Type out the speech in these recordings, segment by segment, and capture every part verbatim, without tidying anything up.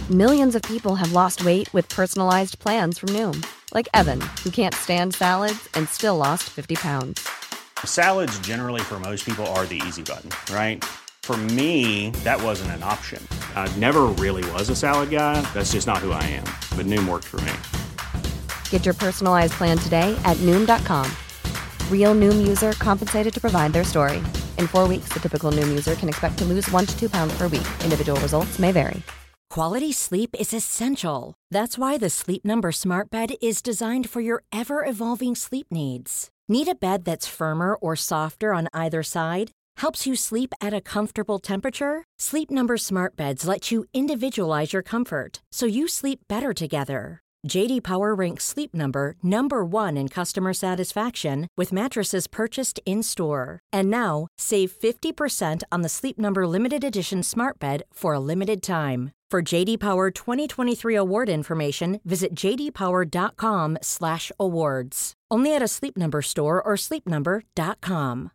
Millions of people have lost weight with personalized plans from Noom. Like Evan, who can't stand salads and still lost fifty pounds. Salads generally for most people are the easy button, right? For me, that wasn't an option. I never really was a salad guy. That's just not who I am. But Noom worked for me. Get your personalized plan today at Noom dot com. Real Noom user compensated to provide their story. In four weeks, the typical Noom user can expect to lose one to two pounds per week. Individual results may vary. Quality sleep is essential. That's why the Sleep Number Smart Bed is designed for your ever-evolving sleep needs. Need a bed that's firmer or softer on either side? Helps you sleep at a comfortable temperature? Sleep Number Smart Beds let you individualize your comfort, so you sleep better together. J D Power ranks Sleep Number number one in customer satisfaction with mattresses purchased in-store. And now, save fifty percent on the Sleep Number Limited Edition Smart Bed for a limited time. For J D Power twenty twenty-three award information, visit j d power dot com slash awards. Only at a Sleep Number store or sleep number dot com.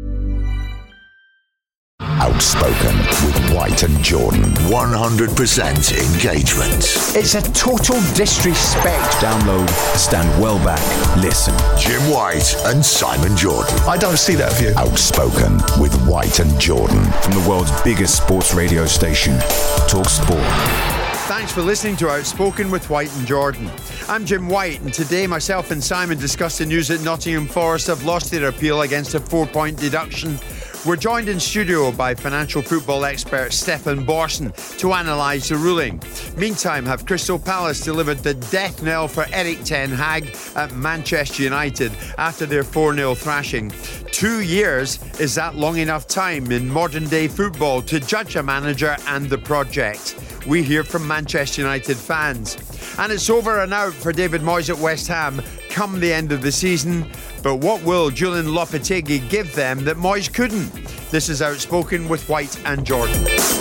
Outspoken with White and Jordan. one hundred percent engagement. It's a total disrespect. Download, stand well back, listen. Jim White and Simon Jordan. I don't see that view. Outspoken with White and Jordan. From the world's biggest sports radio station, Talk Sport. Thanks for listening to Outspoken with White and Jordan. I'm Jim White, and today myself and Simon discuss the news that Nottingham Forest have lost their appeal against a four-point deduction. We're joined in studio by financial football expert Stefan Borson to analyse the ruling. Meantime, have Crystal Palace delivered the death knell for Erik ten Hag at Manchester United after their four nil thrashing? Two years, is that long enough time in modern day football to judge a manager and the project? We hear from Manchester United fans. And it's over and out for David Moyes at West Ham come the end of the season. But what will Julian Lopetegui give them that Moyes couldn't? This is Outspoken with White and Jordan.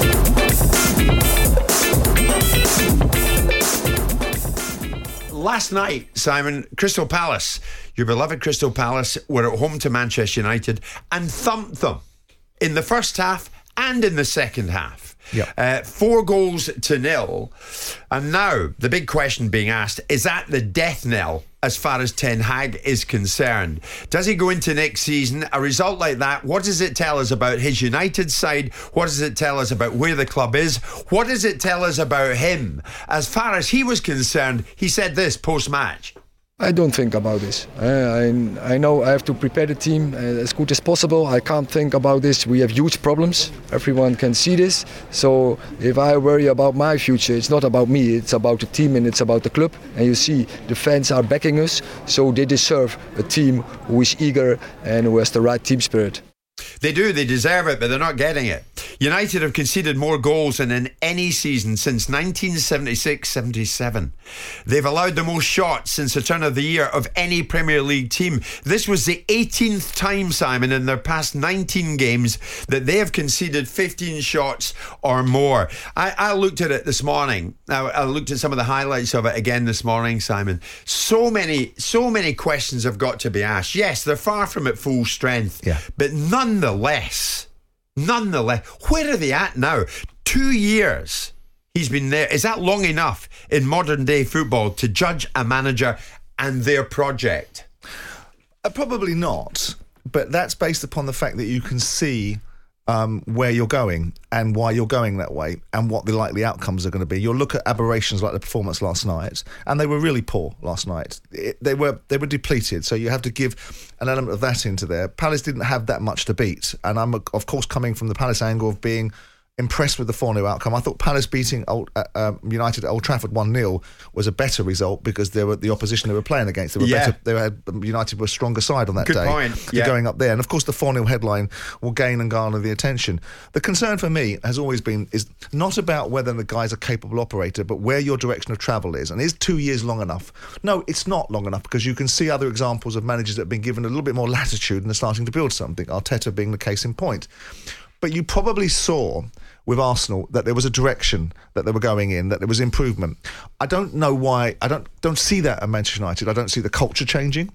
Last night, Simon, Crystal Palace, your beloved Crystal Palace, were at home to Manchester United and thumped them in the first half and in the second half. Yep. Uh, four goals to nil. And now the big question being asked, is that the death knell as far as Ten Hag is concerned? Does he go into next season? A result like that, what does it tell us about his United side? What does it tell us about where the club is? What does it tell us about him? As far as he was concerned, he said this post-match. I don't think about this. Uh, I, I know I have to prepare the team uh, as good as possible. I can't think about this. We have huge problems. Everyone can see this. So if I worry about my future, it's not about me. It's about the team and it's about the club. And you see, the fans are backing us. So they deserve a team who is eager and who has the right team spirit. They do, they deserve it, but they're not getting it. United have conceded more goals than in any season since nineteen seventy-six seventy-seven. They've allowed the most shots since the turn of the year of any Premier League team. This was the eighteenth time, Simon, in their past nineteen games that they have conceded fifteen shots or more. I, I looked at it this morning. I, I looked at some of the highlights of it again this morning, Simon. So many, so many questions have got to be asked. Yes, they're far from at full strength, yeah. but nonetheless, nonetheless, where are they at now? Two years he's been there. Is that long enough in modern day football to judge a manager and their project? Uh, probably not, but that's based upon the fact that you can see um, where you're going and why you're going that way and what the likely outcomes are going to be. You'll look at aberrations like the performance last night, and they were really poor last night. It, they were they were depleted, so you have to give an element of that into there. Palace didn't have that much to beat, and I'm of course coming from the Palace angle of being impressed with the four nil outcome. I thought Palace beating Old, uh, uh, United at Old Trafford one nil was a better result because they were the opposition they were playing against. They were yeah. better. They had United were a stronger side on that Good day. point. Yeah. Going up there, and of course the four nil headline will gain and garner the attention. The concern for me has always been is not about whether the guy's a capable operator, but where your direction of travel is. And is two years long enough? No, it's not long enough, because you can see other examples of managers that have been given a little bit more latitude and are starting to build something. Arteta being the case in point. But you probably saw with Arsenal that there was a direction that they were going in, that there was improvement. I don't know why. I don't don't see that at Manchester United. I don't see the culture changing.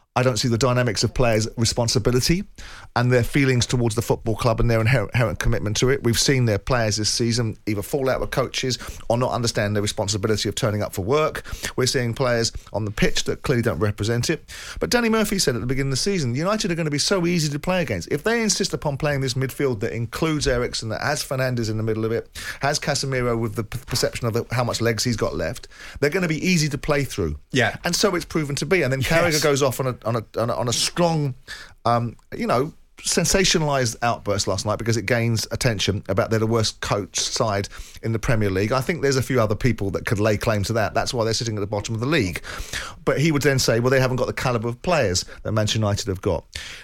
I don't see the dynamics of players' responsibility and their feelings towards the football club and their inherent, inherent commitment to it. We've seen their players this season either fall out with coaches or not understand their responsibility of turning up for work. We're seeing players on the pitch that clearly don't represent it. But Danny Murphy said at the beginning of the season, United are going to be so easy to play against. If they insist upon playing this midfield that includes Eriksen, that has Fernandes in the middle of it, has Casemiro with the p- perception of the, how much legs he's got left, they're going to be easy to play through. Yeah. And so it's proven to be. And then Carragher Yes. goes off on a on a on a, on a strong, um, you know, sensationalised outburst last night because it gains attention about they're the worst coach side in the Premier League. I think there's a few other people that could lay claim to that. That's why they're sitting at the bottom of the league. But he would then say, well, they haven't got the calibre of players that Manchester United have got.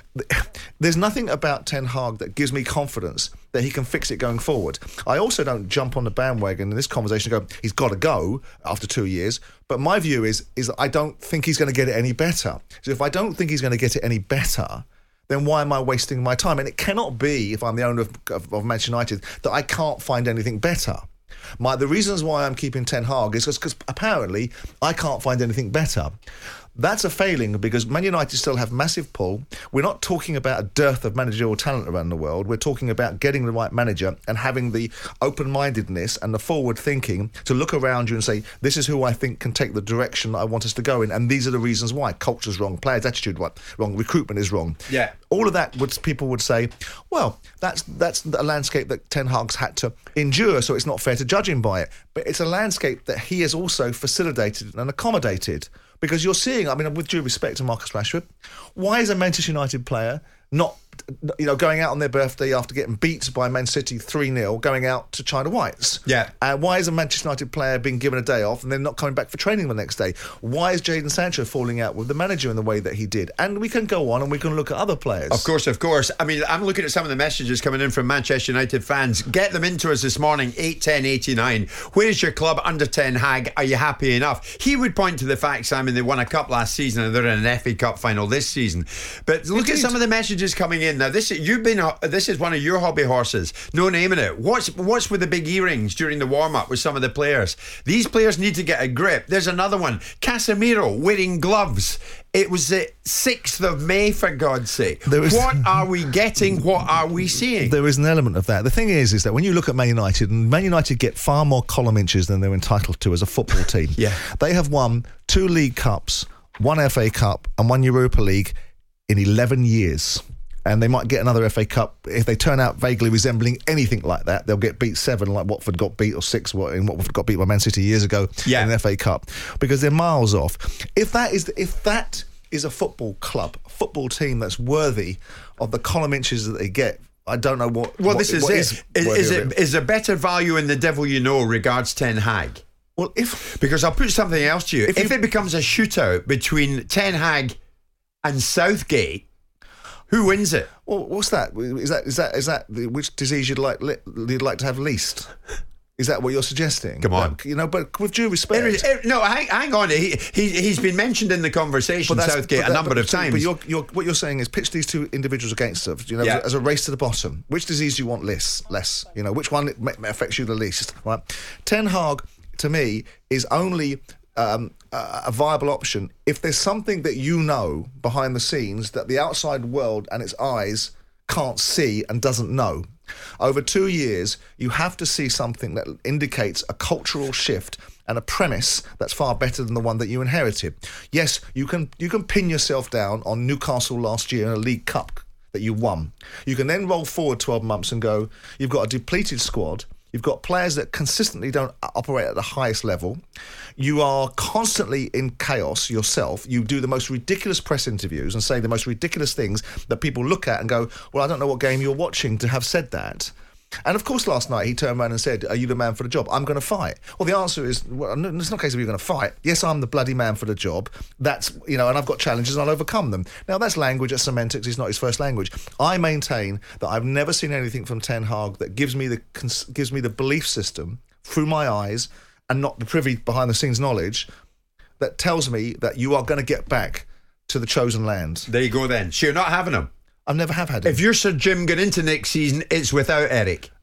There's nothing about Ten Hag that gives me confidence that he can fix it going forward. I also don't jump on the bandwagon in this conversation and go, he's got to go after two years. But my view is, is that I don't think he's going to get it any better. So if I don't think he's going to get it any better, then why am I wasting my time? And it cannot be, if I'm the owner of, of, of Manchester United, that I can't find anything better. My, the reasons why I'm keeping Ten Hag is because apparently I can't find anything better. That's a failing because Man United still have massive pull. We're not talking about a dearth of managerial talent around the world. We're talking about getting the right manager and having the open-mindedness and the forward thinking to look around you and say, this is who I think can take the direction that I want us to go in, and these are the reasons why. Culture's wrong, players' attitude wrong, recruitment is wrong. Yeah. All of that, would people would say, well, that's that's a landscape that Ten Hag's had to endure, so it's not fair to judge him by it. But it's a landscape that he has also facilitated and accommodated. Because you're seeing, I mean, with due respect to Marcus Rashford, why is a Manchester United player not, you know, going out on their birthday after getting beat by Man City three nil, going out to China Whites? Yeah. And uh, why is a Manchester United player being given a day off and then not coming back for training the next day? Why is Jadon Sancho falling out with the manager in the way that he did? And we can go on and we can look at other players. Of course, of course. I mean, I'm looking at some of the messages coming in from Manchester United fans. Get them into us this morning, eight ten eighty-nine. Where is your club under Ten Hag? Are you happy enough? He would point to the fact, Simon, they won a cup last season and they're in an F A Cup final this season. But look Indeed. at some of the messages coming in. Now, this you've been this is one of your hobby horses. No naming it. What's what's with the big earrings during the warm up with some of the players? These players need to get a grip. There's another one. Casemiro wearing gloves. It was the sixth of May, for God's sake. There is, what are we getting? What are we seeing? There is an element of that. The thing is, is that when you look at Man United, and Man United get far more column inches than they're entitled to as a football team. Yeah. They have won two League Cups, one F A Cup and one Europa League in eleven years. And they might get another F A Cup. If they turn out vaguely resembling anything like that, they'll get beat seven like Watford got beat, or six in Watford got beat by Man City years ago yeah. in the F A Cup, because they're miles off. If that is if that is a football club, a football team that's worthy of the column inches that they get, I don't know what. Well, what, this is what it. Is, is, worthy is of it, it. is there better value in the devil you know regards Ten Hag? Well, if because I'll put something else to you. If, if you, it becomes a shootout between Ten Hag and Southgate, who wins it? Well, what's that? Is that is that is that which disease you'd like you'd like to have least? Is that what you're suggesting? Come on, like, you know, but with due respect, it, it, no, hang, hang on. He, he he's been mentioned in the conversation, Southgate, that, a number but, of times. But you're, you're, what you're saying is pitch these two individuals against us, you know, yeah. as, a, as a race to the bottom. Which disease do you want less? Less, you know, which one affects you the least? Right? Ten Hag, to me, is only um, a, a viable option if there's something that you know behind the scenes that the outside world and its eyes can't see and doesn't know. Over two years, you have to see something that indicates a cultural shift and a premise that's far better than the one that you inherited. Yes, you can you can pin yourself down on Newcastle last year in a League Cup that you won. You can then roll forward twelve months and go, you've got a depleted squad. You've got players that consistently don't operate at the highest level. You are constantly in chaos yourself. You do the most ridiculous press interviews and say the most ridiculous things that people look at and go, well, I don't know what game you're watching to have said that. And of course, last night he turned around and said, are you the man for the job? I'm going to fight. Well, the answer is, well, it's not a case of you're going to fight. Yes, I'm the bloody man for the job. That's, you know, and I've got challenges and I'll overcome them. Now, that's language, that's semantics. It's not his first language. I maintain that I've never seen anything from Ten Hag that gives me the gives me the belief system through my eyes and not the privy behind the scenes knowledge that tells me that you are going to get back to the chosen land. There you go then. So you're not having him? I never have had him. If you're Sir Jim going into next season, it's without Eric.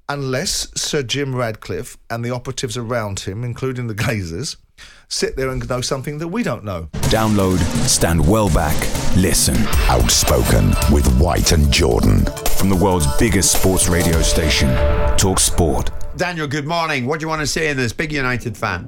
unless Sir Jim Radcliffe and the operatives around him, including the Glazers, sit there and know something that we don't know. Download, stand well back, listen. Outspoken with White and Jordan. From the world's biggest sports radio station, Talk Sport. Daniel, good morning. What do you want to say in this? Big United fan.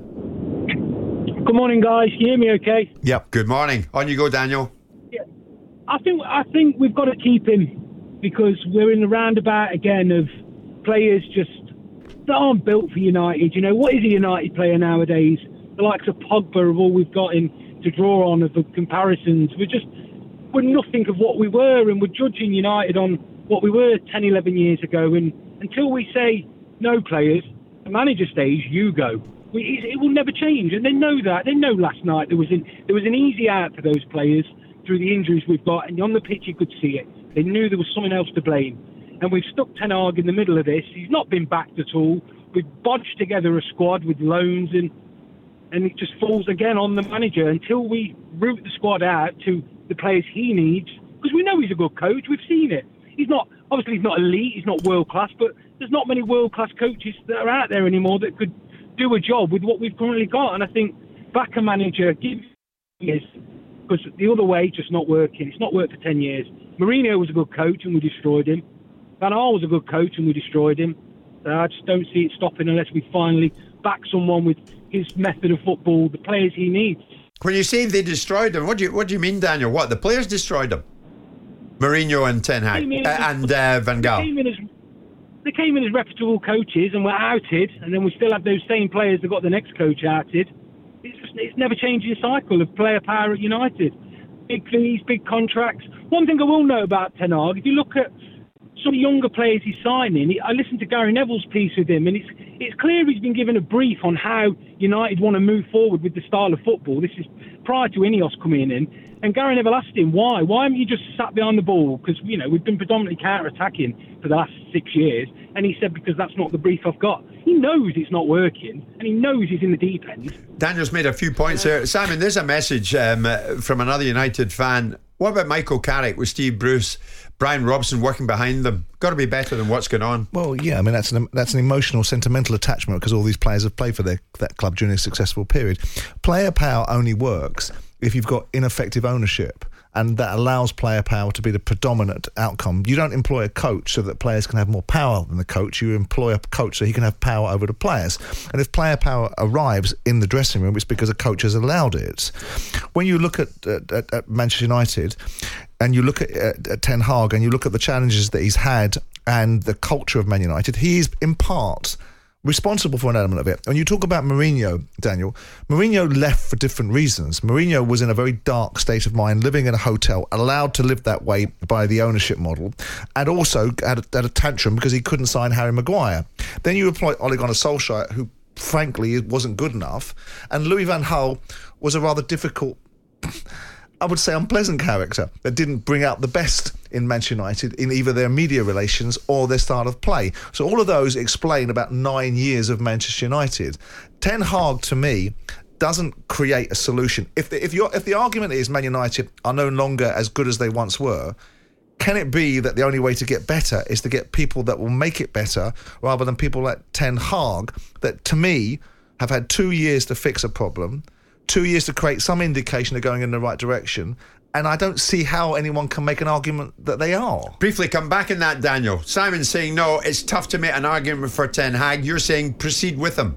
Good morning, guys. Can you hear me okay? Yep. Good morning. On you go, Daniel. Yeah. I think I think we've got to keep him because we're in the roundabout again of players just that aren't built for United. You know, what is a United player nowadays? The likes of Pogba of all we've got in to draw on of the comparisons. We're just, we're nothing of what we were, and we're judging United on what we were ten, eleven years ago. And until we say, no players, the manager stays, you go. We, it will never change, and they know that. They know last night there was an, there was an easy out for those players through the injuries we've got, and on the pitch you could see it. They knew there was someone else to blame. And we've stuck Ten Hag in the middle of this. He's not been backed at all. We've bodged together a squad with loans, and and it just falls again on the manager until we root the squad out to the players he needs, because we know he's a good coach. We've seen it. He's not, obviously he's not elite, he's not world class, but there's not many world class coaches that are out there anymore that could do a job with what we've currently got. And I think back a manager, give years, because the other way just not working. It's not worked for ten years. Mourinho was a good coach and we destroyed him. Van Gaal was a good coach and we destroyed him. So I just don't see it stopping unless we finally back someone with his method of football, the players he needs. When you say they destroyed him, what do you what do you mean, Daniel? What, the players destroyed him? Mourinho and Ten Hag uh, and uh, Van Gaal. They came, in as, they came in as reputable coaches and were outed, and then we still have those same players that got the next coach outed. It's just, it's never changing cycle of player power at United. Big fees, big contracts. One thing I will know about Ten Hag, if you look at some younger players he's signing, I listened to Gary Neville's piece with him, and it's it's clear he's been given a brief on how United want to move forward with the style of football. This is prior to Ineos coming in, and Gary Neville asked him, why? Why haven't you just sat behind the ball? Because, you know, we've been predominantly counter-attacking for the last six years, and he said, because that's not the brief I've got. He knows it's not working, and he knows he's in the deep end. Daniel's made a few points there. Simon, there's a message um, from another United fan. What about Michael Carrick with Steve Bruce, Brian Robson working behind them? Got to be better than what's going on. Well, yeah, I mean, that's an that's an emotional, sentimental attachment because all these players have played for their, that club during a successful period. Player power only works if you've got ineffective ownership, and that allows player power to be the predominant outcome. You don't employ a coach so that players can have more power than the coach. You employ a coach so he can have power over the players. And if player power arrives in the dressing room, it's because a coach has allowed it. When you look at, at, at Manchester United and you look at, at, at Ten Hag and you look at the challenges that he's had and the culture of Man United, he's in part responsible for an element of it. When you talk about Mourinho, Daniel, Mourinho left for different reasons. Mourinho was in a very dark state of mind, living in a hotel, allowed to live that way by the ownership model, and also had a, had a tantrum because he couldn't sign Harry Maguire. Then you employ Ole Gunnar Solskjaer, who frankly wasn't good enough, and Louis van Gaal was a rather difficult, I would say unpleasant character that didn't bring out the best in Manchester United in either their media relations or their style of play. So all of those explain about nine years of Manchester United. Ten Hag, to me, doesn't create a solution. If the, if, you're, if the argument is Man United are no longer as good as they once were, can it be that the only way to get better is to get people that will make it better rather than people like Ten Hag that, to me, have had two years to fix a problem, two years to create some indication they're going in the right direction, and I don't see how anyone can make an argument that they are. Briefly come back in that, Daniel. Simon's saying, no, it's tough to make an argument for Ten Hag. You're saying proceed with him.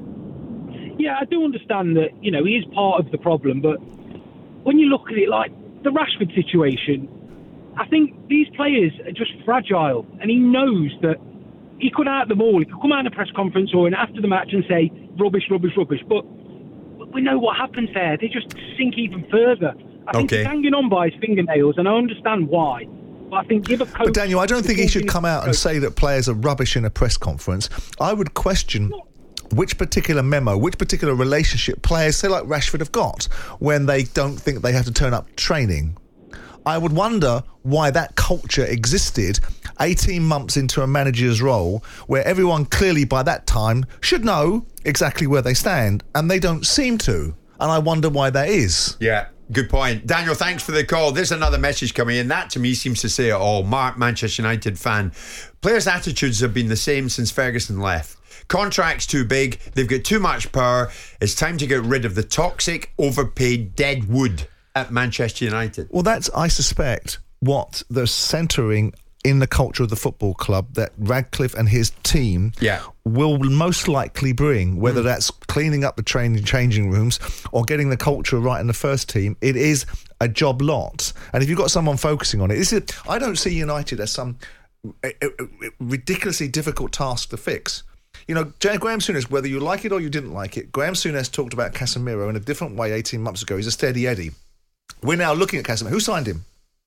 Yeah, I do understand that, you know, he is part of the problem, but when you look at it like the Rashford situation, I think these players are just fragile, and he knows that he could out the ball, he could come out in a press conference or in after the match and say, rubbish, rubbish, rubbish, but we know what happens there. They just sink even further. I think okay. he's hanging on by his fingernails, and I understand why. But I think give a coach... But Daniel, I don't think he should come out and say that players are rubbish in a press conference. I would question which particular memo, which particular relationship players, say like Rashford, have got when they don't think they have to turn up training. I would wonder why that culture existed eighteen months into a manager's role where everyone clearly by that time should know exactly where they stand, and they don't seem to. And I wonder why that is. Yeah. Good point. Daniel, thanks for the call. There's another message coming in. That to me seems to say it all. Mark, Manchester United fan. Players' attitudes have been the same since Ferguson left. Contracts too big. They've got too much power. It's time to get rid of the toxic, overpaid dead wood at Manchester United. Well, that's, I suspect, what they're centering in the culture of the football club that Radcliffe and his team yeah. will most likely bring, whether mm. that's cleaning up the training changing rooms or getting the culture right in the first team. It is a job lot. And if you've got someone focusing on it, this is, I don't see United as some a, a, a ridiculously difficult task to fix. You know, Graham Souness, whether you like it or you didn't like it, Graham Souness talked about Casemiro in a different way eighteen months ago. He's a steady Eddie. We're now looking at Casemiro. Who signed him?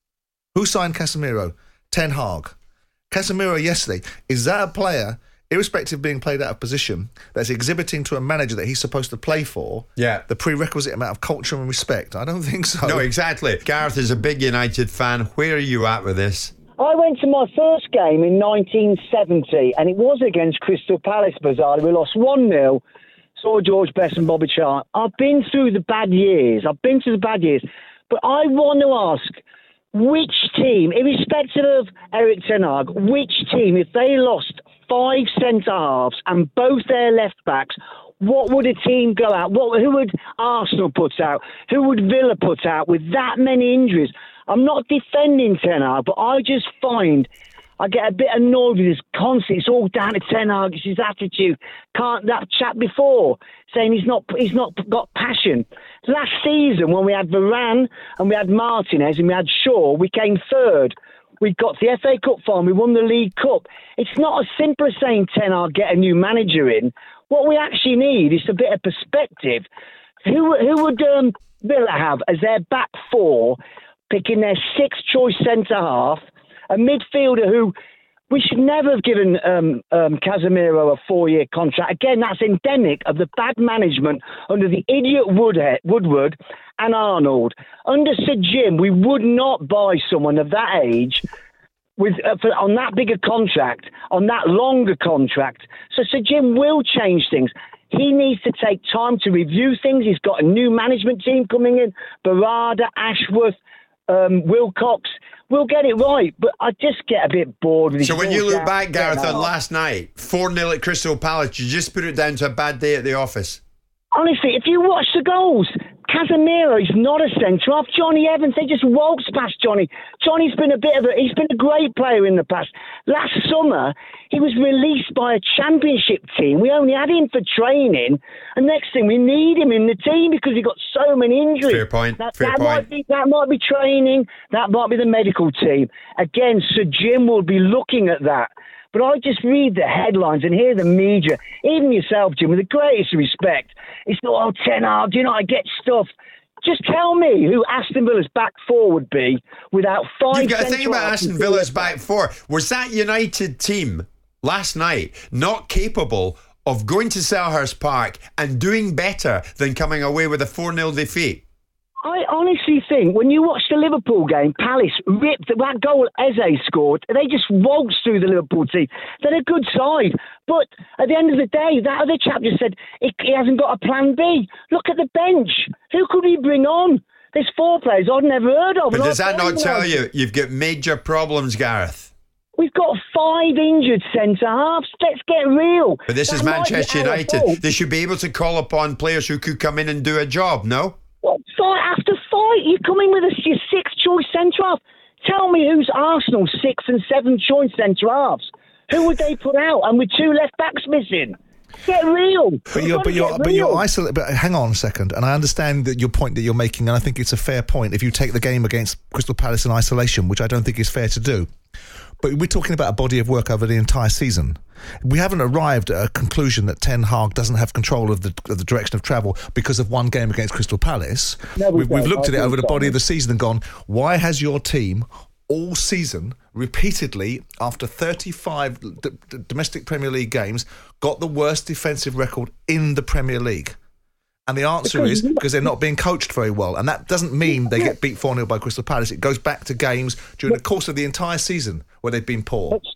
Who signed Casemiro? Ten Hag. Casemiro yesterday, is that a player, irrespective of being played out of position, that's exhibiting to a manager that he's supposed to play for yeah. the prerequisite amount of culture and respect? I don't think so. No, exactly. Gareth is a big United fan. Where are you at with this? I went to my first game in nineteen seventy, and it was against Crystal Palace, bizarrely. We lost one nil. Saw George Best and Bobby Charlton. I've been through the bad years. I've been through the bad years. But I want to ask, which team, irrespective of Eric Ten Hag, which team, if they lost five centre-halves and both their left-backs, what would a team go out? What, who would Arsenal put out? Who would Villa put out with that many injuries? I'm not defending Ten Hag, but I just find I get a bit annoyed with this constant. It's all down to Ten Hag. It's his attitude. Can't that chat before saying he's not he's not got passion. Last season when we had Varane and we had Martinez and we had Shaw, we came third. We got the F A Cup final. We won the League Cup. It's not as simple as saying Ten Hag, get a new manager in. What we actually need is a bit of perspective. Who who would um, Villa have as their back four, picking their sixth choice centre half? A midfielder who we should never have given um, um, Casemiro a four-year contract. Again, that's endemic of the bad management under the idiot Woodhead, Woodward and Arnold. Under Sir Jim, we would not buy someone of that age with uh, for, on that bigger contract, on that longer contract. So Sir Jim will change things. He needs to take time to review things. He's got a new management team coming in, Barada, Ashworth, um, Wilcox. We'll get it right, but I just get a bit bored with it. So when you look back, Gareth, on last night, four nil at Crystal Palace, you just put it down to a bad day at the office? Honestly, if you watch the goals, Casemiro is not a centre-half. Johnny Evans, they just waltz past Johnny. Johnny's been a bit of a, he's been a great player in the past. Last summer, he was released by a championship team. We only had him for training. And next thing, we need him in the team because he got so many injuries. Fair point, that, fair that point. Might be, that might be training. That might be the medical team. Again, Sir Jim will be looking at that. But I just read the headlines and hear the media, even yourself, Jim, with the greatest respect. It's not, oh, Ten Hag, do you know, I get stuff. Just tell me who Aston Villa's back four would be without five... You've got to think about Aston Villa's back four. Was that United team last night not capable of going to Selhurst Park and doing better than coming away with a four nil defeat? I honestly think when you watch the Liverpool game, Palace ripped that goal Eze scored. They just waltzed through the Liverpool team. They're a good side. But at the end of the day, that other chap just said he, he hasn't got a plan B. Look at the bench. Who could he bring on? There's four players I've never heard of. But does that not tell you you've got major problems, Gareth? We've got five injured centre-halves. Let's get real. But this that is Manchester United. Fault. They should be able to call upon players who could come in and do a job, no? Well, fight after fight, you come in with a, your sixth choice centre half. Tell me who's Arsenal's sixth and seventh choice centre halves. Who would they put out? And with two left backs missing. Get real. But you're, but you're, but you're isolated. But hang on a second. And I understand that your point that you're making, and I think it's a fair point. If you take the game against Crystal Palace in isolation, which I don't think is fair to do. But we're talking about a body of work over the entire season. We haven't arrived at a conclusion that Ten Hag doesn't have control of the, of the direction of travel because of one game against Crystal Palace. No, we we've, we've looked I at it over the so. body of the season and gone, why has your team all season, repeatedly, after thirty-five d- d- domestic Premier League games, got the worst defensive record in the Premier League? And the answer because is because they're not being coached very well. And that doesn't mean they get beat four nil by Crystal Palace. It goes back to games during the course of the entire season where they've been poor.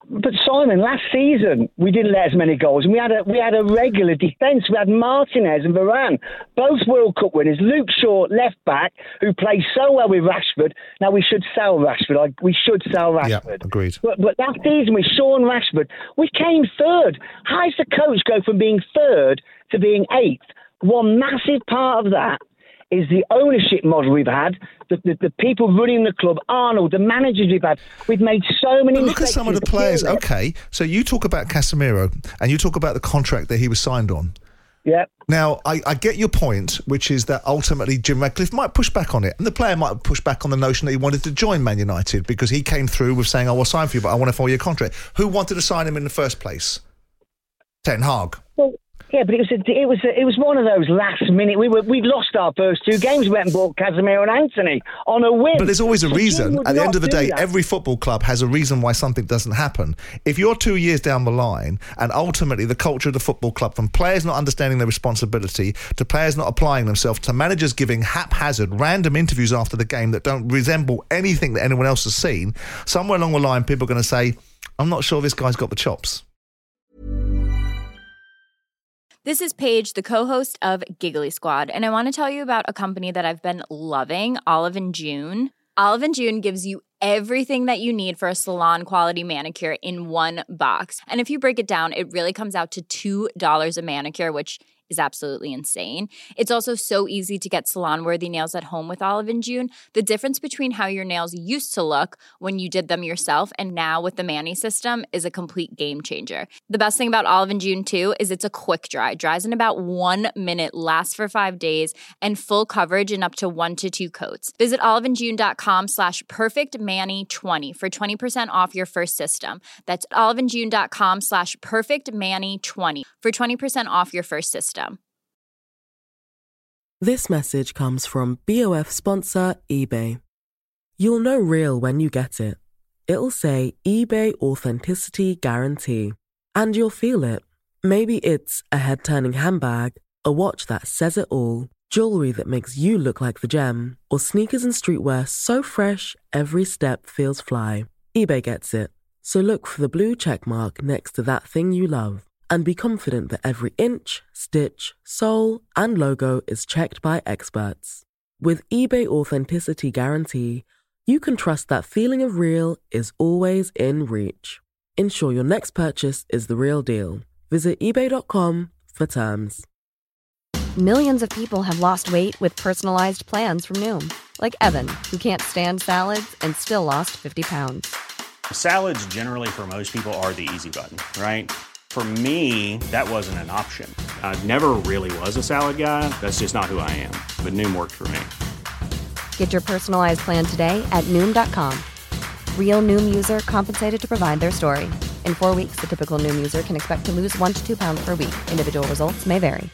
but Simon, last season we didn't let as many goals, and we had a we had a regular defence. We had Martinez and Varane, both World Cup winners. Luke Shaw, left back, who plays so well with Rashford. Now we should sell Rashford. Like, we should sell Rashford. Yeah, agreed. But, but last season with Shaw and Rashford, we came third. How does the coach go from being third to being eighth? One massive part of that is the ownership model we've had, the, the, the people running the club, Arnold, the managers we've had. We've made so many but look mistakes. at some of the players. Okay, so you talk about Casemiro and you talk about the contract that he was signed on. Yeah. Now, I, I get your point, which is that ultimately Jim Ratcliffe might push back on it. And the player might push back on the notion that he wanted to join Man United because he came through with saying, I will sign for you, but I want a four-year contract. Who wanted to sign him in the first place? Ten Hag. Well, yeah, but it was a, it was a, it was one of those last minute. We were we lost our first two games. We went and bought Casemiro and Anthony on a win. But there's always a So reason. Jim would At the end not of the do day, that. every football club has a reason why something doesn't happen. If you're two years down the line and ultimately the culture of the football club, from players not understanding their responsibility to players not applying themselves to managers giving haphazard random interviews after the game that don't resemble anything that anyone else has seen, somewhere along the line people are going to say, I'm not sure this guy's got the chops. This is Paige, the co-host of Giggly Squad, and I want to tell you about a company that I've been loving, Olive and June. Olive and June gives you everything that you need for a salon-quality manicure in one box. And if you break it down, it really comes out to two dollars a manicure, which is absolutely insane. It's also so easy to get salon-worthy nails at home with Olive and June. The difference between how your nails used to look when you did them yourself and now with the Mani system is a complete game changer. The best thing about Olive and June, too, is it's a quick dry. Dries in about one minute, lasts for five days, and full coverage in up to one to two coats. Visit oliveandjune.com slash perfectmani20 for twenty percent off your first system. That's oliveandjune.com slash perfectmani20 for twenty percent off your first system. This message comes from B O F sponsor eBay. You'll know real when you get it. It'll say eBay Authenticity Guarantee. And you'll feel it. Maybe it's a head-turning handbag, a watch that says it all, jewelry that makes you look like the gem, or sneakers and streetwear so fresh every step feels fly. eBay gets it. So look for the blue check mark next to that thing you love. And be confident that every inch, stitch, sole, and logo is checked by experts. With eBay Authenticity Guarantee, you can trust that feeling of real is always in reach. Ensure your next purchase is the real deal. Visit ebay dot com for terms. Millions of people have lost weight with personalized plans from Noom. Like Evan, who can't stand salads and still lost fifty pounds. Salads generally for most people are the easy button, right? For me, that wasn't an option. I never really was a salad guy. That's just not who I am. But Noom worked for me. Get your personalized plan today at Noom dot com. Real Noom user compensated to provide their story. In four weeks, the typical Noom user can expect to lose one to two pounds per week. Individual results may vary.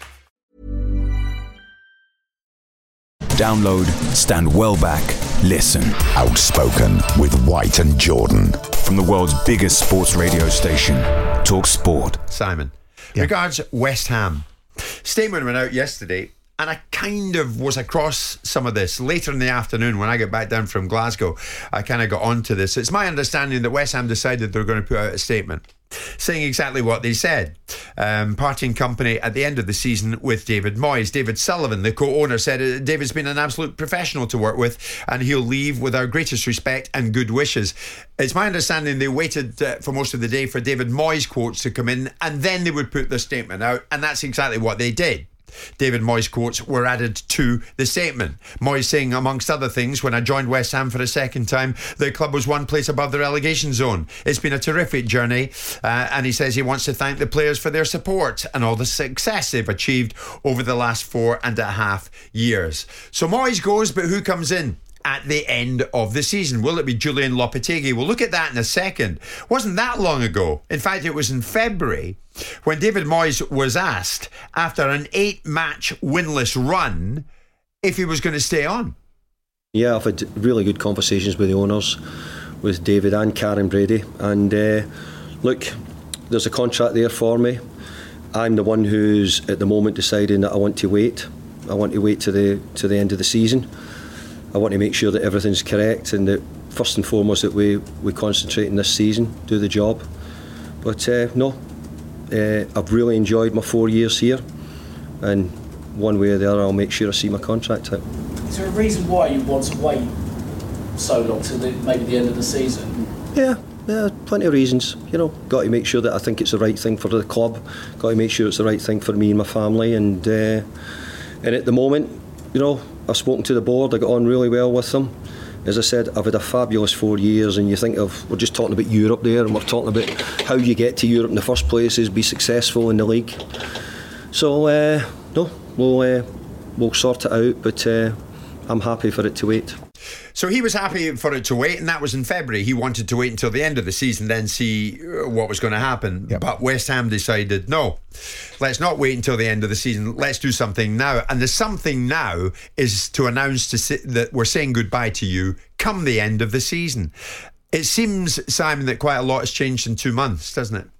Download, stand well back, listen. Outspoken with White and Jordan. From the world's biggest sports radio station, Talk Sport. Simon, yeah. Regards West Ham. Statement went out yesterday, and I kind of was across some of this later in the afternoon when I got back down from Glasgow. I kind of got onto this. It's my understanding that West Ham decided they're going to put out a statement saying exactly what they said. Um, parting company at the end of the season with David Moyes. David Sullivan, the co-owner, said David's been an absolute professional to work with and he'll leave with our greatest respect and good wishes. It's my understanding they waited uh, for most of the day for David Moyes quotes to come in and then they would put the statement out, and that's exactly what they did. David Moyes quotes were added to the statement. Moyes saying, amongst other things, when I joined West Ham for a second time, the club was one place above the relegation zone. It's been a terrific journey, uh, and he says he wants to thank the players for their support and all the success they've achieved over the last four and a half years. So Moyes goes, but who comes in at the end of the season? Will it be Julian Lopetegui? We'll look at that in a second. Wasn't that long ago. In fact, it was in February when David Moyes was asked, after an eight-match winless run, if he was going to stay on. Yeah, I've had really good conversations with the owners, with David and Karen Brady. And uh, look, there's a contract there for me. I'm the one who's at the moment deciding that I want to wait. I want to wait to the to the end of the season. I want to make sure that everything's correct and that first and foremost that we, we concentrate in this season, do the job. But uh, no, uh, I've really enjoyed my four years here, and one way or the other I'll make sure I see my contract out. Is there a reason why you want to wait so long to the, maybe the end of the season? Yeah, yeah, plenty of reasons. You know, got to make sure that I think it's the right thing for the club. Got to make sure it's the right thing for me and my family. And uh, and at the moment, you know, I've spoken to the board. I got on really well with them. As I said, I've had a fabulous four years, and you think of, we're just talking about Europe there, and we're talking about how you get to Europe in the first place is be successful in the league. So uh, no, we'll uh, we'll sort it out, but uh, I'm happy for it to wait. So he was happy for it to wait, and that was in February. He wanted to wait until the end of the season, then see what was going to happen. Yep. But West Ham decided, no, let's not wait until the end of the season. Let's do something now. And the something now is to announce to si- that we're saying goodbye to you come the end of the season. It seems, Simon, that quite a lot has changed in two months, doesn't it?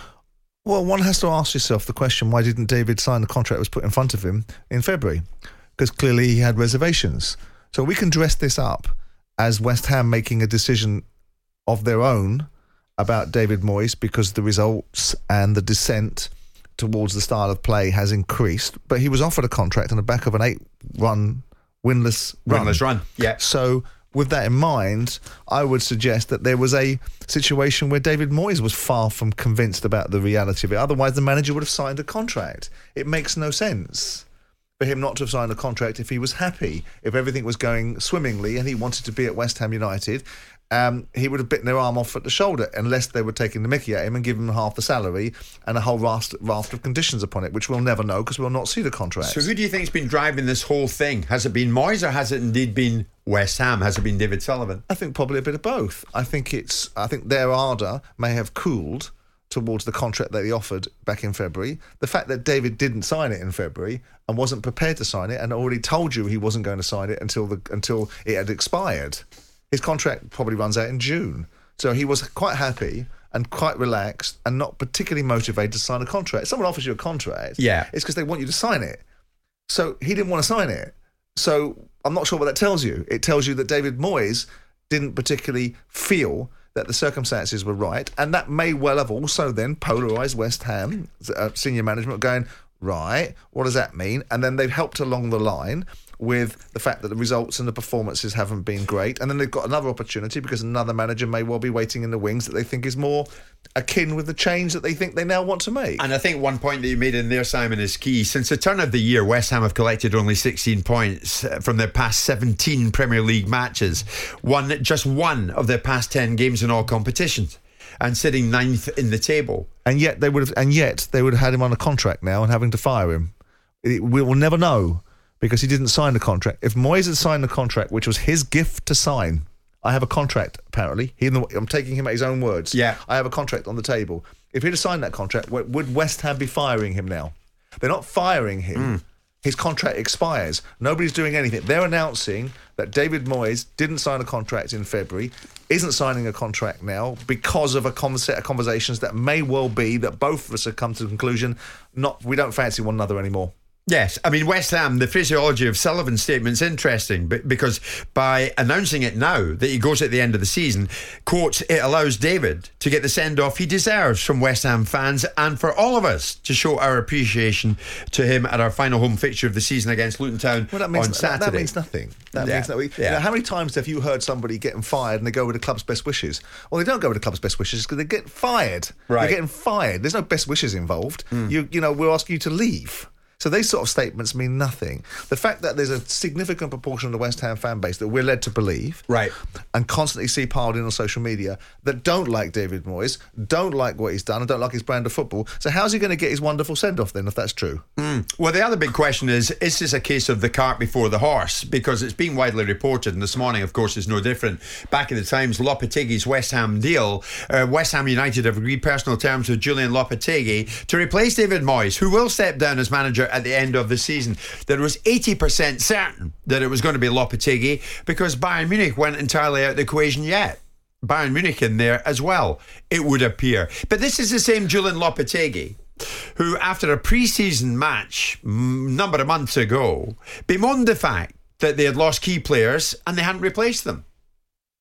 Well, one has to ask yourself the question, why didn't David sign the contract that was put in front of him in February? Because clearly he had reservations. So we can dress this up as West Ham making a decision of their own about David Moyes because the results and the dissent towards the style of play has increased. But he was offered a contract on the back of an eight-run winless run. Winless run, yeah. So with that in mind, I would suggest that there was a situation where David Moyes was far from convinced about the reality of it. Otherwise, the manager would have signed a contract. It makes no sense for him not to have signed a contract if he was happy, if everything was going swimmingly and he wanted to be at West Ham United. Um, he would have bitten their arm off at the shoulder unless they were taking the mickey at him and giving him half the salary and a whole raft, raft of conditions upon it, which we'll never know because we'll not see the contract. So who do you think's been driving this whole thing? Has it been Moyes or has it indeed been West Ham? Has it been David Sullivan? I think probably a bit of both. I think it's. I think their ardour may have cooled towards the contract that he offered back in February. The fact that David didn't sign it in February and wasn't prepared to sign it and already told you he wasn't going to sign it until the until it had expired. His contract probably runs out in June. So he was quite happy and quite relaxed and not particularly motivated to sign a contract. Someone offers you a contract, yeah, it's because they want you to sign it. So he didn't want to sign it. So I'm not sure what that tells you. It tells you that David Moyes didn't particularly feel that the circumstances were right, and that may well have also then polarised West Ham uh, senior management going, right, what does that mean? And then they've helped along the line with the fact that the results and the performances haven't been great, and then they've got another opportunity because another manager may well be waiting in the wings that they think is more akin with the change that they think they now want to make. And I think one point that you made in there, Simon, is key. Since the turn of the year, West Ham have collected only sixteen points from their past seventeen Premier League matches, won just one of their past ten games in all competitions, and sitting ninth in the table. And yet they would have, and yet they would have had him on a contract now and having to fire him. It, we will never know because he didn't sign the contract. If Moyes had signed the contract, which was his gift to sign, I have a contract. Apparently, he, I'm taking him at his own words. Yeah, I have a contract on the table. If he'd have signed that contract, would West Ham be firing him now? They're not firing him. Mm. His contract expires. Nobody's doing anything. They're announcing that David Moyes didn't sign a contract in February, isn't signing a contract now because of a set of conversations that may well be that both of us have come to the conclusion, not we don't fancy one another anymore. Yes, I mean, West Ham, the phraseology of Sullivan's statement's interesting because by announcing it now that he goes at the end of the season, quotes, it allows David to get the send-off he deserves from West Ham fans and for all of us to show our appreciation to him at our final home fixture of the season against Luton Town well, that means, on Saturday. That, that means nothing. That yeah. means that we, yeah. you know, how many times have you heard somebody getting fired and they go with the club's best wishes? Well, they don't go with the club's best wishes because they get fired. Right. They're getting fired. There's no best wishes involved. Mm. You, you know, we're asking you to leave. So these sort of statements mean nothing. The fact that there's a significant proportion of the West Ham fan base that we're led to believe, right, and constantly see piled in on social media that don't like David Moyes, don't like what he's done, and don't like his brand of football. So how's he going to get his wonderful send-off then, if that's true? Mm. Well, the other big question is, is this a case of the cart before the horse? Because it's been widely reported, and this morning, of course, is no different. Back in the Times, Lopetegui's West Ham deal, uh, West Ham United have agreed personal terms with Julian Lopetegui to replace David Moyes, who will step down as manager at the end of the season. That was eighty percent certain that it was going to be Lopetegui because Bayern Munich weren't entirely out of the equation yet. Bayern Munich in there as well, it would appear. But this is the same Julian Lopetegui who, after a pre-season match a number of months ago, bemoaned the fact that they had lost key players and they hadn't replaced them.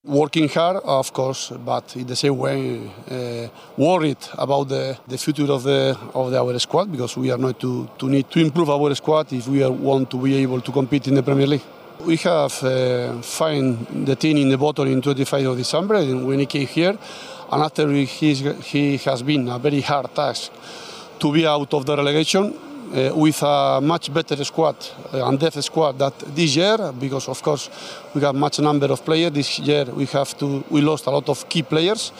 Working hard, of course, but in the same way, uh, worried about the, the future of the of the, our squad, because we are not to, to need to improve our squad if we are, want to be able to compete in the Premier League. We have uh, find the team in the bottom in twenty-fifth of December when he came here, and after he, he has been a very hard task to be out of the relegation. Uh, with a much better squad uh, and depth squad that this year, because of course we have much number of players. This year we have to we lost a lot of key players,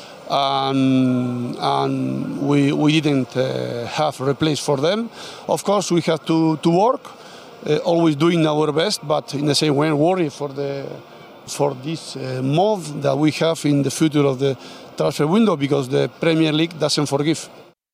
and, and we we didn't uh, have a replace for them. Of course we have to to work, uh, always doing our best, but in the same way worry for the for this uh, move that we have in the future of the transfer window, because the Premier League doesn't forgive.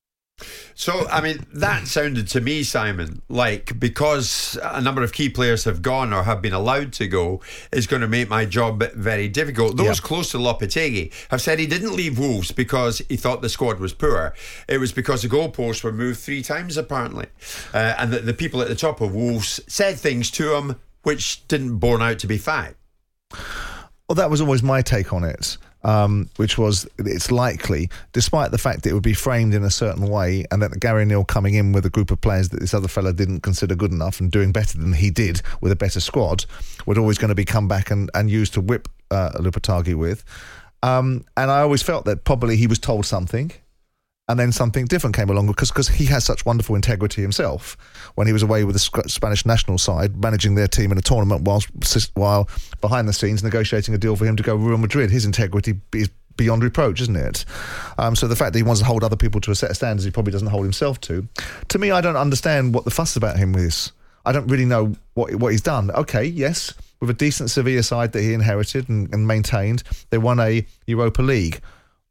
So, I mean, that sounded to me, Simon, like because a number of key players have gone or have been allowed to go, is going to make my job very difficult. Those yeah. close to Lopetegui have said he didn't leave Wolves because he thought the squad was poor. It was because the goalposts were moved three times, apparently. Uh, and that the people at the top of Wolves said things to him which didn't borne out to be fact. Well, that was always my take on it. Um, which was it's likely, despite the fact that it would be framed in a certain way, and that Gary Neal coming in with a group of players that this other fella didn't consider good enough and doing better than he did with a better squad, would always going to be come back and, and used to whip uh, Lopetegui with. Um, and I always felt that probably he was told something, and then something different came along, because because he has such wonderful integrity himself. When he was away with the Spanish national side, managing their team in a tournament, whilst while behind the scenes negotiating a deal for him to go Real Madrid, his integrity is beyond reproach, isn't it? Um, so the fact that he wants to hold other people to a set of standards he probably doesn't hold himself to, to me, I don't understand what the fuss about him is. I don't really know what what he's done. Okay, yes, with a decent Sevilla side that he inherited and, and maintained, they won a Europa League.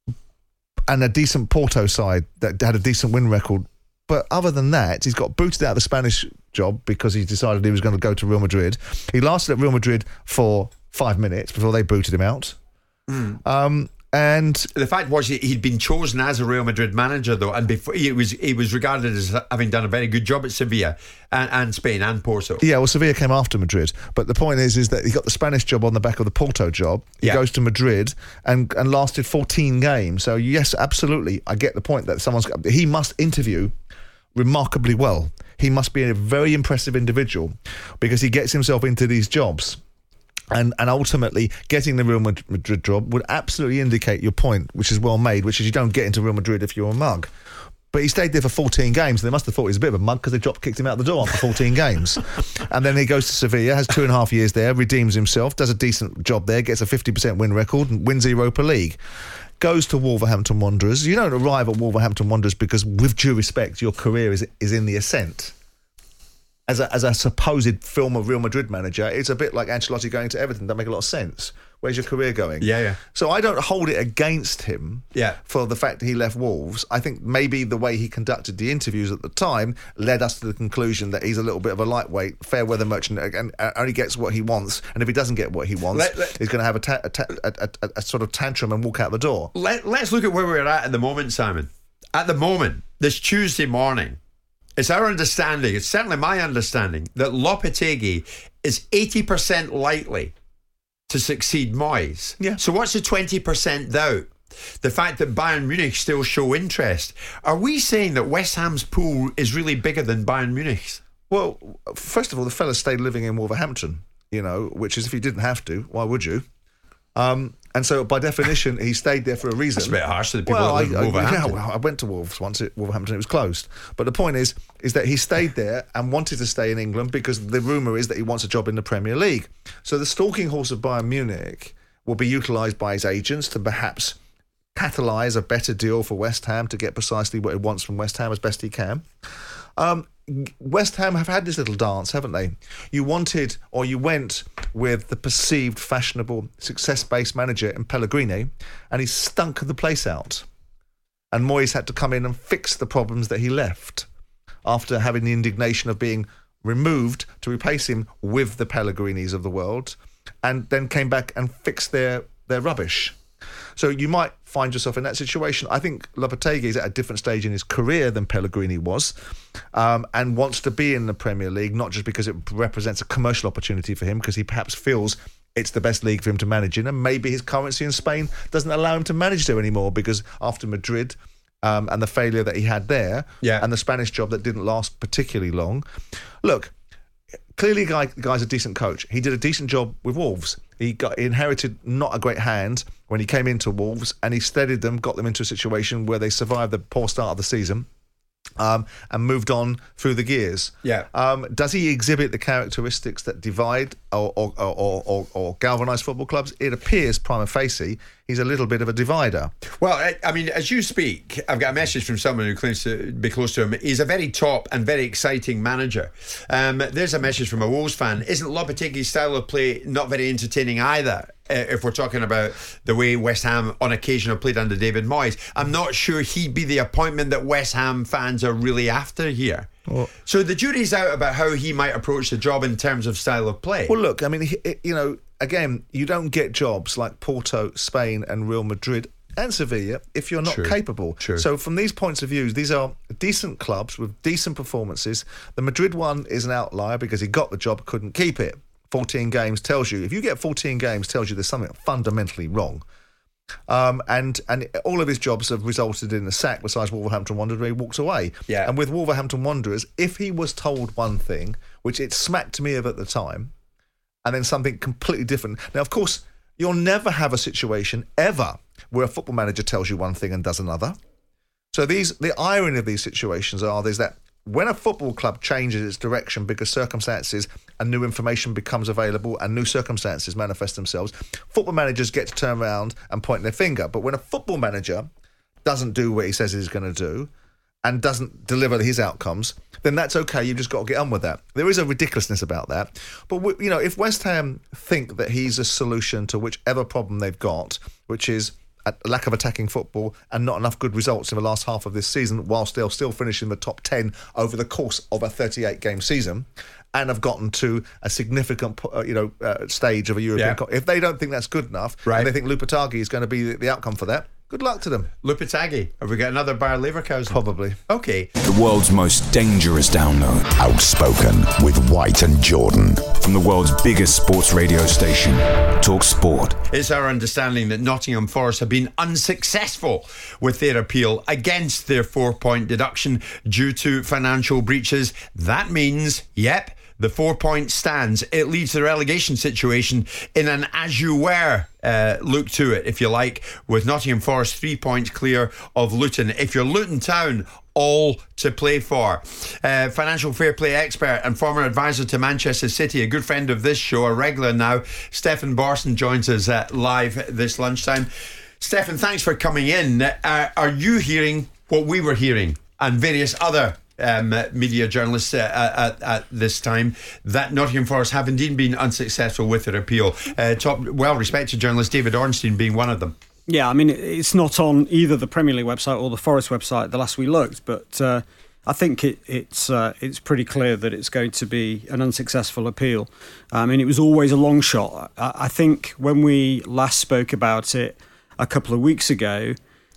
And a decent Porto side that had a decent win record. But other than that, he's got booted out of the Spanish job because he decided he was going to go to Real Madrid. He lasted at Real Madrid for five minutes before they booted him out. Mm. Um, and the fact was he'd been chosen as a Real Madrid manager, though, and before he was he was regarded as having done a very good job at Sevilla and, and Spain and Porto. Yeah, well, Sevilla came after Madrid, but the point is, is that he got the Spanish job on the back of the Porto job. He yeah. goes to Madrid and and lasted fourteen games. So yes, absolutely, I get the point that someone's he must interview remarkably well. He must be a very impressive individual because he gets himself into these jobs. And and ultimately, getting the Real Madrid job would absolutely indicate your point, which is well made, which is you don't get into Real Madrid if you're a mug. But he stayed there for fourteen games. They must have thought he was a bit of a mug because they drop kicked him out the door after fourteen games. And then he goes to Sevilla, has two and a half years there, redeems himself, does a decent job there, gets a fifty percent win record, and wins the Europa League. Goes to Wolverhampton Wanderers. You don't arrive at Wolverhampton Wanderers because, with due respect, your career is is in the ascent. As a, as a supposed former Real Madrid manager, it's a bit like Ancelotti going to Everton. That make a lot of sense. Where's your career going? Yeah, yeah. So I don't hold it against him yeah. for the fact that he left Wolves. I think maybe the way he conducted the interviews at the time led us to the conclusion that he's a little bit of a lightweight, fair weather merchant, and only gets what he wants. And if he doesn't get what he wants, let, let, he's going to have a, ta- a, ta- a, a, a sort of tantrum and walk out the door. Let, let's look at where we're at at the moment, Simon. At the moment, this Tuesday morning, it's our understanding, it's certainly my understanding, that Lopetegui is eighty percent likely to succeed Moyes. Yeah. So what's the twenty percent doubt? The fact that Bayern Munich still show interest. Are we saying that West Ham's pool is really bigger than Bayern Munich's? Well, first of all, the fella stayed living in Wolverhampton, you know, which is if he didn't have to, why would you? Um, and so, by definition, he stayed there for a reason. That's a bit harsh to the people well, that live I, in Wolverhampton. I, yeah, well, I went to Wolves once at Wolverhampton, it was closed. But the point is, is that he stayed there and wanted to stay in England because the rumour is that he wants a job in the Premier League. So the stalking horse of Bayern Munich will be utilised by his agents to perhaps catalyse a better deal for West Ham to get precisely what he wants from West Ham as best he can. Um, West Ham have had this little dance, haven't they? You wanted, or you went with the perceived fashionable, success-based manager in Pellegrini, and he stunk the place out. And Moyes had to come in and fix the problems that he left after having the indignation of being removed to replace him with the Pellegrinis of the world, and then came back and fixed their, their rubbish. So you might find yourself in that situation. I think Lopetegui is at a different stage in his career than Pellegrini was, um, and wants to be in the Premier League, not just because it represents a commercial opportunity for him, because he perhaps feels it's the best league for him to manage in, and maybe his currency in Spain doesn't allow him to manage there anymore, because after Madrid um, and the failure that he had there, yeah. and the Spanish job that didn't last particularly long. Look, clearly guy, the guy's a decent coach. He did a decent job with Wolves. He got he inherited not a great hand when he came into Wolves, and he steadied them, got them into a situation where they survived the poor start of the season. Um, and moved on through the gears. Yeah. Um, does he exhibit the characteristics that divide or or, or, or, or galvanise football clubs? It appears, prima facie, he's a little bit of a divider. Well, I, I mean, as you speak, I've got a message from someone who claims to be close to him. He's a very top and very exciting manager. Um, there's a message from a Wolves fan. Isn't Lopetegui's style of play not very entertaining either? If we're talking about the way West Ham on occasion have played under David Moyes, I'm not sure he'd be the appointment that West Ham fans are really after here. Well, so the jury's out about how he might approach the job in terms of style of play. Well, look, I mean, you know, again, you don't get jobs like Porto, Spain and Real Madrid and Sevilla if you're not True. capable. True. So from these points of view, these are decent clubs with decent performances. The Madrid one is an outlier because he got the job, couldn't keep it. fourteen games tells you, if you get fourteen games, tells you there's something fundamentally wrong. Um, and and all of his jobs have resulted in a sack, besides Wolverhampton Wanderers, where he walked away. Yeah. And with Wolverhampton Wanderers, if he was told one thing, which it smacked me of at the time, and then something completely different. Now, of course, you'll never have a situation ever where a football manager tells you one thing and does another. So these the irony of these situations are there's that when a football club changes its direction because circumstances and new information becomes available and new circumstances manifest themselves, football managers get to turn around and point their finger. But when a football manager doesn't do what he says he's going to do and doesn't deliver his outcomes, then that's okay. You've just got to get on with that. There is a ridiculousness about that. But, you know, if West Ham think that he's a solution to whichever problem they've got, which is a lack of attacking football and not enough good results in the last half of this season, whilst they'll still finish in the top ten over the course of a thirty-eight game season, and have gotten to a significant, uh, you know, uh, stage of a European Yeah. Cup. If they don't think that's good enough, Right. and they think Lopetegui is going to be the, the outcome for that, good luck to them. Lopetegui, have we got another Bayer Leverkusen? Probably. Okay. The world's most dangerous download. Outspoken with White and Jordan. From the world's biggest sports radio station, Talk Sport. It's our understanding that Nottingham Forest have been unsuccessful with their appeal against their four-point deduction due to financial breaches. That means, yep, the four point stands. It leaves the relegation situation in an as-you-were uh, look to it, if you like, with Nottingham Forest three points clear of Luton. If you're Luton Town, all to play for. Uh, financial fair play expert and former advisor to Manchester City, a good friend of this show, a regular now, Stefan Borson joins us uh, live this lunchtime. Stefan, thanks for coming in. Uh, are you hearing what we were hearing and various other Um, media journalists uh, at, at this time, that Nottingham Forest have indeed been unsuccessful with their appeal? Uh, top well-respected journalist David Ornstein being one of them. Yeah, I mean, it's not on either the Premier League website or the Forest website the last we looked, but uh, I think it, it's uh, it's pretty clear that it's going to be an unsuccessful appeal. I mean, it was always a long shot. I, I think when we last spoke about it a couple of weeks ago,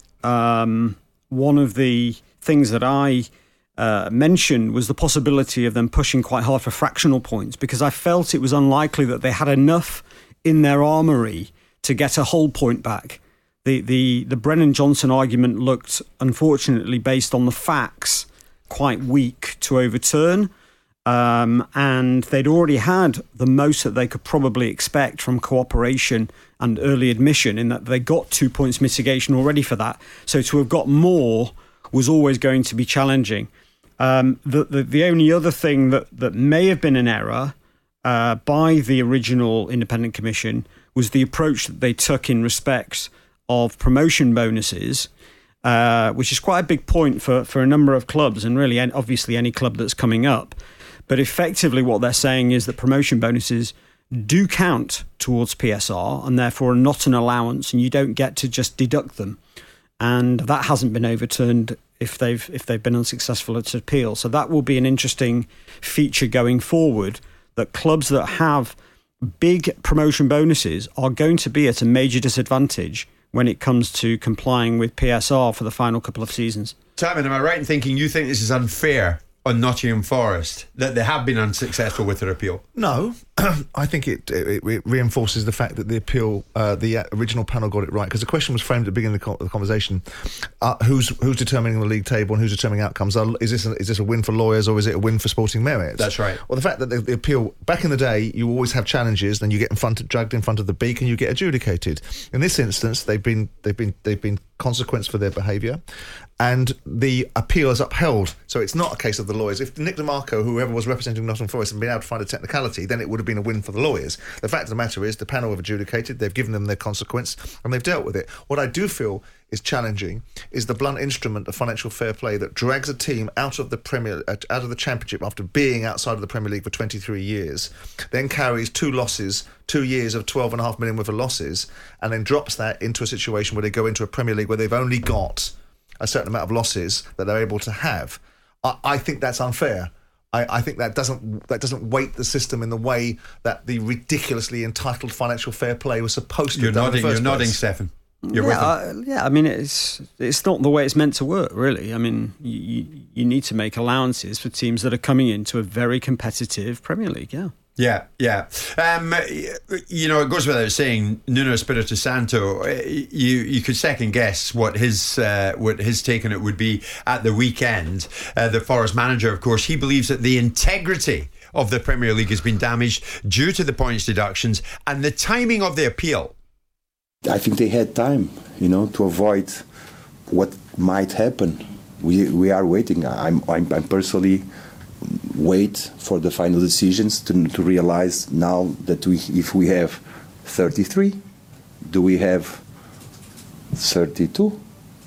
um, one of the things that I Uh, mentioned was the possibility of them pushing quite hard for fractional points, because I felt it was unlikely that they had enough in their armoury to get a whole point back. The the the Brennan Johnson argument looked, unfortunately, based on the facts, quite weak to overturn, um, and they'd already had the most that they could probably expect from cooperation and early admission, in that they got two points mitigation already for that. So to have got more was always going to be challenging. Um, the, the the only other thing that, that may have been an error uh, by the original Independent Commission was the approach that they took in respect of promotion bonuses, uh, which is quite a big point for, for a number of clubs, and really obviously any club that's coming up. But effectively what they're saying is that promotion bonuses do count towards P S R and therefore are not an allowance, and you don't get to just deduct them. And that hasn't been overturned if they've if they've been unsuccessful at appeal. So that will be an interesting feature going forward, that clubs that have big promotion bonuses are going to be at a major disadvantage when it comes to complying with P S R for the final couple of seasons. Simon, am I right in thinking you think this is unfair on Nottingham Forest, that they have been unsuccessful with their appeal? No, I think it, it, it reinforces the fact that the appeal, uh, the original panel got it right, because the question was framed at the beginning of the, co- the conversation: uh, who's who's determining the league table and who's determining outcomes? Are, is this a, is this a win for lawyers or is it a win for sporting merit? That's right. Well, the fact that the, the appeal back in the day, you always have challenges, then you get in front of, dragged in front of the beak, and you get adjudicated. In this instance, they've been they've been they've been consequence for their behaviour, and the appeal is upheld. So it's not a case of the lawyers. If Nick DeMarco, whoever was representing Nottingham Forest, had been able to find a technicality, then it would have been a win for the lawyers. The fact of the matter is the panel have adjudicated, they've given them their consequence, and they've dealt with it. What I do feel is challenging is the blunt instrument of financial fair play that drags a team out of the Premier, out of the Championship after being outside of the Premier League for twenty-three years, then carries two losses, two years of twelve and a half million worth of losses, and then drops that into a situation where they go into a Premier League where they've only got a certain amount of losses that they're able to have. I, I think that's unfair. I, I think that doesn't that doesn't weight the system in the way that the ridiculously entitled financial fair play was supposed to you're have done nodding, in the first You're place. nodding, Stefan. You're yeah, with uh, yeah, I mean, it's it's not the way it's meant to work, really. I mean, you, you need to make allowances for teams that are coming into a very competitive Premier League, yeah. Yeah, yeah. Um, you know, it goes without saying, Nuno Espirito Santo, you you could second guess what his uh, what his take on it would be at the weekend. Uh, the Forest manager, of course, he believes that the integrity of the Premier League has been damaged due to the points deductions and the timing of the appeal. I think they had time, you know, to avoid what might happen. We we are waiting. I'm I'm, I'm personally wait for the final decisions to to realize now that we if we have thirty-three, do we have thirty-two?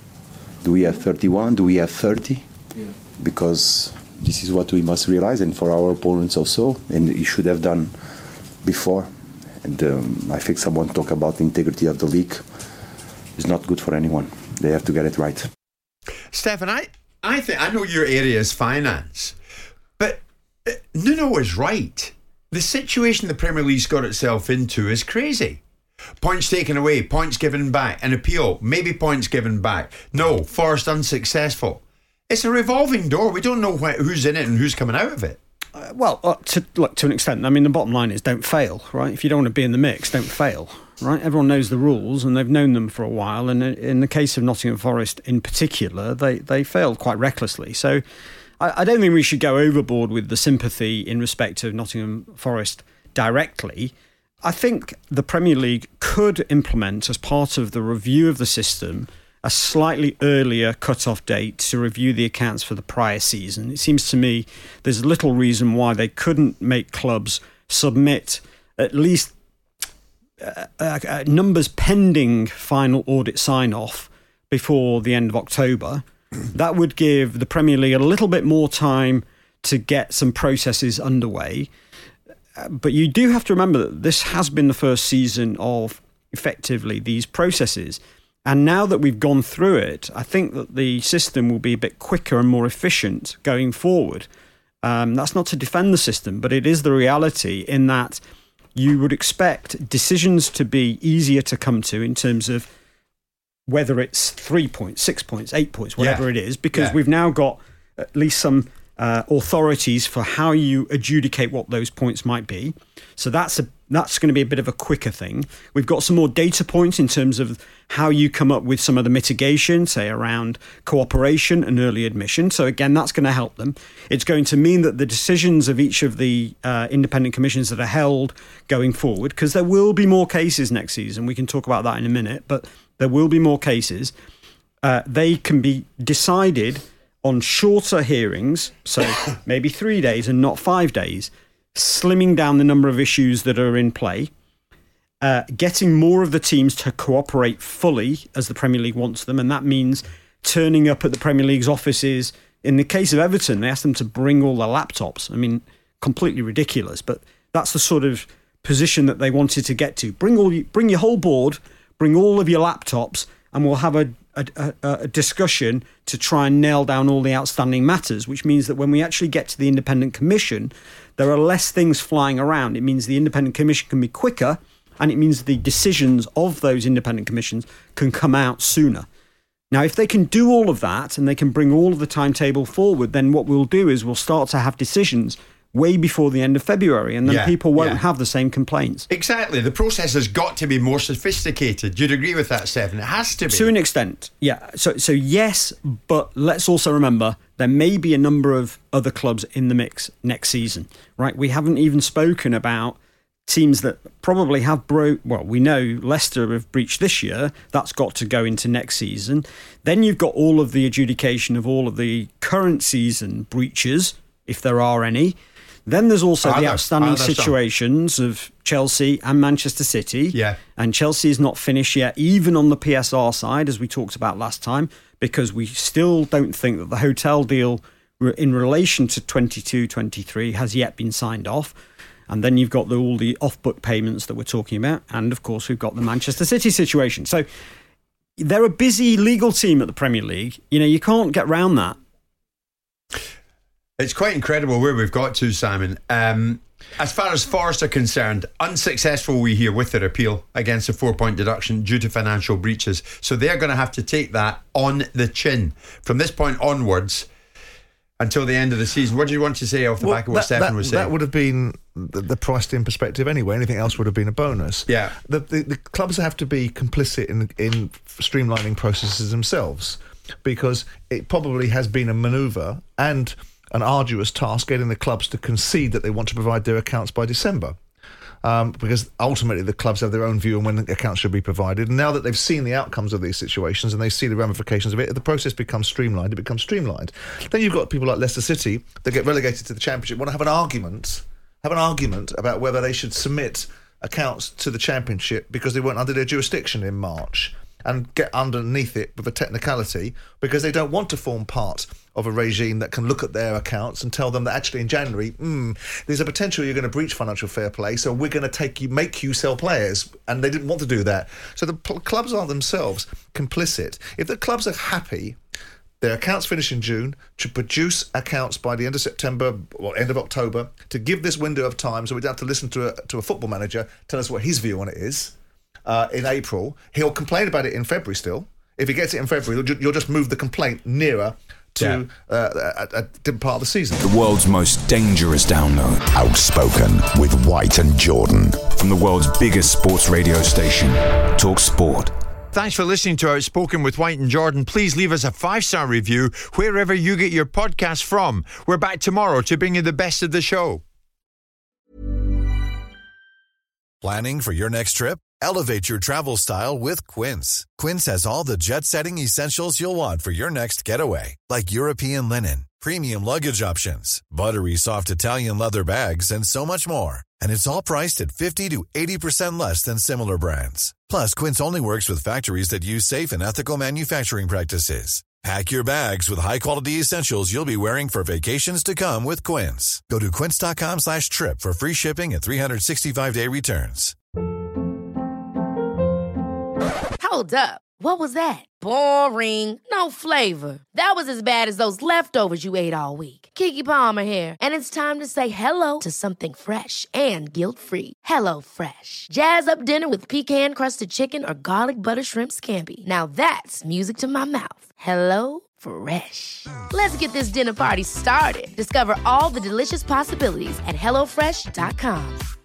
Do we have thirty-one? Do we have thirty? Yeah. Because this is what we must realize, and for our opponents also, and you should have done before. And um, I think someone talk about the integrity of the league. It's not good for anyone. They have to get it right. Stefan, I, I think I know your area is finance, but uh, Nuno is right. The situation the Premier League's got itself into is crazy. Points taken away, points given back, an appeal, maybe points given back. No, Forest unsuccessful. It's a revolving door. We don't know wh- who's in it and who's coming out of it. Uh, well, uh, to, look, to an extent, I mean, the bottom line is don't fail, right? If you don't want to be in the mix, don't fail, right? Everyone knows the rules and they've known them for a while. And in the case of Nottingham Forest in particular, they, they failed quite recklessly. So I, I don't think we should go overboard with the sympathy in respect of Nottingham Forest directly. I think the Premier League could implement, as part of the review of the system, a slightly earlier cut-off date to review the accounts for the prior season. It seems to me there's little reason why they couldn't make clubs submit at least uh, uh, uh, numbers pending final audit sign-off before the end of October. That would give the Premier League a little bit more time to get some processes underway. Uh, but you do have to remember that this has been the first season of, effectively, these processes. And now that we've gone through it, I think that the system will be a bit quicker and more efficient going forward. Um, that's not to defend the system, but it is the reality in that you would expect decisions to be easier to come to in terms of whether it's three points, six points, eight points, whatever yeah. it is, because yeah. we've now got at least some uh, authorities for how you adjudicate what those points might be. So that's a that's going to be a bit of a quicker thing. We've got some more data points in terms of how you come up with some of the mitigation, say around cooperation and early admission. So again, that's going to help them. It's going to mean that the decisions of each of the uh, independent commissions that are held going forward, because there will be more cases next season, we can talk about that in a minute, but there will be more cases, uh, they can be decided on shorter hearings, so maybe three days and not five days, slimming down the number of issues that are in play, uh, getting more of the teams to cooperate fully as the Premier League wants them, and that means turning up at the Premier League's offices. In the case of Everton, they asked them to bring all their laptops. I mean, completely ridiculous, but that's the sort of position that they wanted to get to. Bring all, bring your whole board, bring all of your laptops, and we'll have a, a, a, a discussion to try and nail down all the outstanding matters, which means that when we actually get to the independent commission, there are less things flying around. It means the independent commission can be quicker, and it means the decisions of those independent commissions can come out sooner. Now, if they can do all of that and they can bring all of the timetable forward, then what we'll do is we'll start to have decisions way before the end of February, and then Yeah, people won't yeah. have the same complaints. Exactly. The process has got to be more sophisticated. You'd agree with that, Stephen? It has to be. To an extent, yeah. So, so yes, but let's also remember there may be a number of other clubs in the mix next season, right? We haven't even spoken about teams that probably have broke. Well, we know Leicester have breached this year. That's got to go into next season. Then you've got all of the adjudication of all of the current season breaches, if there are any. Then there's also Are the there? outstanding Are there some? situations of Chelsea and Manchester City. Yeah. And Chelsea is not finished yet, even on the P S R side, as we talked about last time, because we still don't think that the hotel deal re- in relation to twenty-two twenty-three has yet been signed off. And then you've got the, all the off-book payments that we're talking about. And, of course, we've got the Manchester City situation. So they're a busy legal team at the Premier League. You know, you can't get round that. It's quite incredible where we've got to, Simon. Um, as far as Forest are concerned, unsuccessful we hear with their appeal against a four-point deduction due to financial breaches. So they're going to have to take that on the chin. From this point onwards, until the end of the season. What do you want to say off the Well, back of what that, Stefan that, was saying? That would have been the, the priced in perspective anyway. Anything else would have been a bonus. Yeah. The, the, the clubs have to be complicit in, in streamlining processes themselves, because it probably has been a manoeuvre and an arduous task getting the clubs to concede that they want to provide their accounts by December. Um, because ultimately the clubs have their own view on when the accounts should be provided. And now that they've seen the outcomes of these situations and they see the ramifications of it, the process becomes streamlined. It becomes streamlined. Then you've got people like Leicester City that get relegated to the Championship, want to have an argument, have an argument about whether they should submit accounts to the Championship because they weren't under their jurisdiction in March, and get underneath it with a technicality because they don't want to form part of a regime that can look at their accounts and tell them that actually in January, mm, there's a potential you're going to breach financial fair play, so we're going to take you, make you sell players, and they didn't want to do that. So the pl- clubs are themselves complicit. If the clubs are happy, their accounts finish in June, to produce accounts by the end of September or end of October, to give this window of time so we don't have to listen to a, to a football manager tell us what his view on it is. Uh, in April, he'll complain about it in February still. If he gets it in February, you'll, ju- you'll just move the complaint nearer to yeah. uh, a, a different part of the season. The world's most dangerous download. Outspoken with White and Jordan. From the world's biggest sports radio station, Talk Sport. Thanks for listening to Outspoken with White and Jordan. Please leave us a five-star review wherever you get your podcast from. We're back tomorrow to bring you the best of the show. Planning for your next trip? Elevate your travel style with Quince. Quince has all the jet-setting essentials you'll want for your next getaway, like European linen, premium luggage options, buttery soft Italian leather bags, and so much more. And it's all priced at fifty to eighty percent less than similar brands. Plus, Quince only works with factories that use safe and ethical manufacturing practices. Pack your bags with high-quality essentials you'll be wearing for vacations to come with Quince. Go to quince.com slash trip for free shipping and three sixty-five day returns. Hold up. What was that? Boring. No flavor. That was as bad as those leftovers you ate all week. Keke Palmer here, and it's time to say hello to something fresh and guilt-free. Hello Fresh. Jazz up dinner with pecan-crusted chicken or garlic butter shrimp scampi. Now that's music to my mouth. Hello Fresh. Let's get this dinner party started. Discover all the delicious possibilities at hello fresh dot com.